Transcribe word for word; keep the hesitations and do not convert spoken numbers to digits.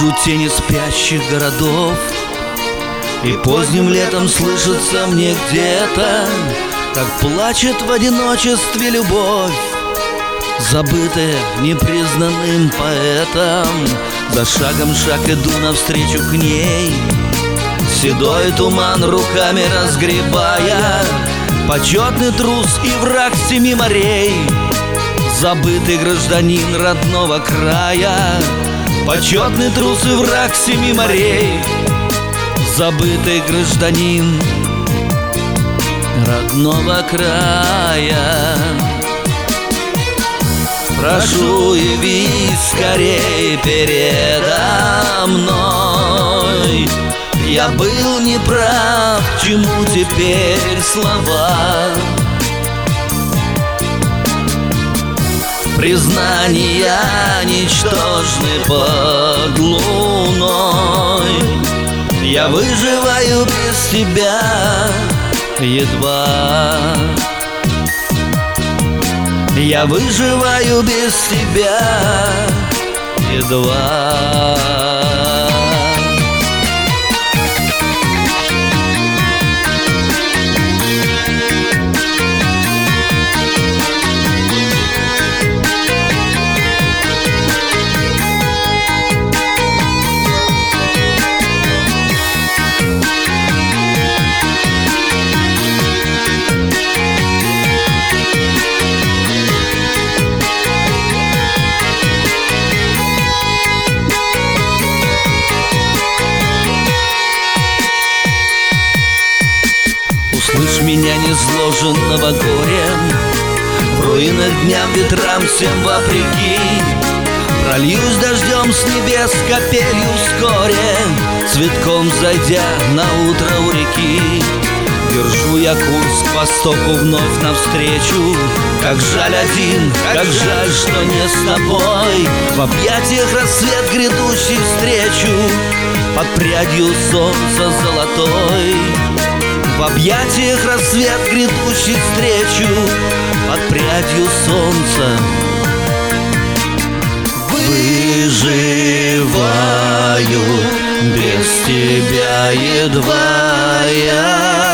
Вижу тени спящих городов, и поздним летом слышится мне где-то, как плачет в одиночестве любовь, забытая непризнанным поэтом. За шагом шаг иду навстречу к ней, седой туман руками разгребая, почетный трус и враг семи морей, забытый гражданин родного края, почетный трус и враг семи морей, забытый гражданин родного края. Прошу, явись скорей передо мной. Я был неправ, к чему теперь слова? Признания ничтожны под луной. Я выживаю без тебя едва. Я выживаю без тебя едва. Услышь меня, незложенного горем, в руинах дням, ветрам всем вопреки. Прольюсь дождем с небес капелью вскоре, цветком зайдя на утро у реки. Держу я курс к востоку вновь навстречу. Как жаль один, как жаль, что не с тобой. В объятиях рассвет грядущий встречу, под прядью солнца золотой. В объятиях рассвет грядущий встречу, под прядью солнца. Выживаю без тебя едва я.